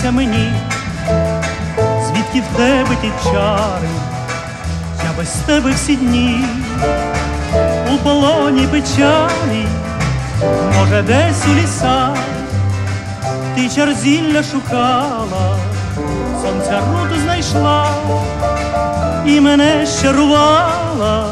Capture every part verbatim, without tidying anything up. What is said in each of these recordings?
зізнайся мені, звідки в тебе ті чари, я без тебе всі дні у полоні печалі, може десь у лісах ти чарзілля шукала, сонця руту знайшла і мене щарувала.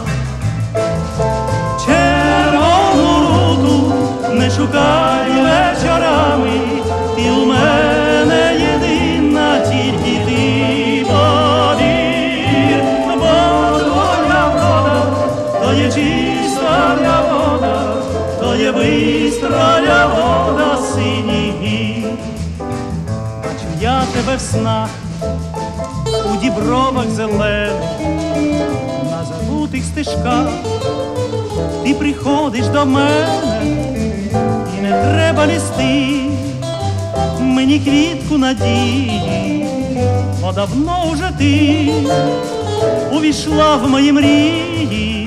Червону руту не шукай вечорами, ти у мене єдина, тільки ти повір, бо твоя вода, то є чиста вода, то є бистра вода синіх гір. Бачу я тебе в снах, у дібровах зелених, на забутих стежках, ти приходиш до мене, і не треба нести мені квітку надії, бо давно вже ти увійшла в мої мрії.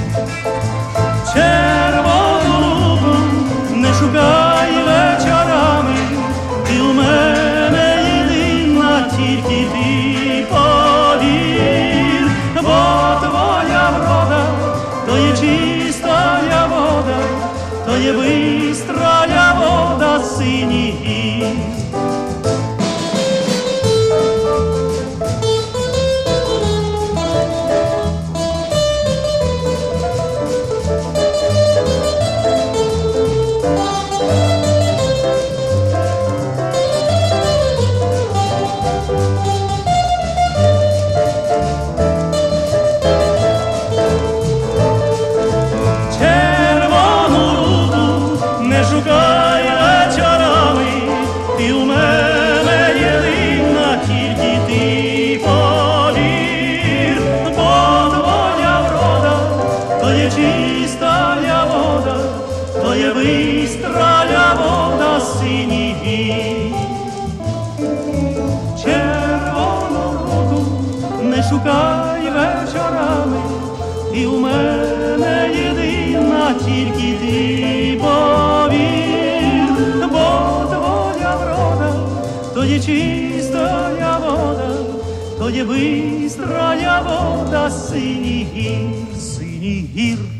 Червону руту не шукай вечорами, ти у мене єдина, тільки ти повір, бо твоя врода, то є чиста вода, то є бистра вода синіх гір. Шукай вечорами, ти у мене єдина, тільки ти повір, бо твоя врода, то є чиста вода, то є бистра вода синіх гір. Червону руту не шукай вечорами, ти у мене єдина, тільки ти повір, бо твоя врода, то є чиста вода, то є бистра вода синіх гір, синіх гір.